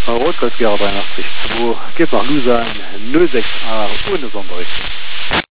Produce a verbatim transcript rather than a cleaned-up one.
Rotkreuz G R dreiundachtzig zwei, geht nach Lusa null sechs a ohne Sonderrichtung.